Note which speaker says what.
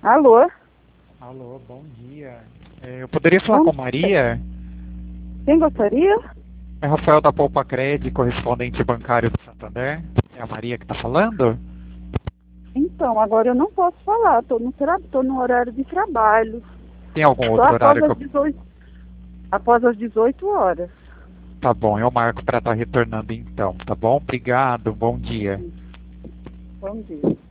Speaker 1: Alô?
Speaker 2: Alô, bom dia. Eu poderia falar com Maria?
Speaker 1: Quem gostaria?
Speaker 2: É Rafael da Poupa Cred, correspondente bancário do Santander. É a Maria que está falando?
Speaker 1: Então, agora eu não posso falar, tô no horário de trabalho.
Speaker 2: Tem algum
Speaker 1: Só
Speaker 2: outro horário que eu...
Speaker 1: após as 18 horas.
Speaker 2: Tá bom, eu marco para estar retornando então, tá bom? Obrigado, bom dia.
Speaker 1: Bom dia.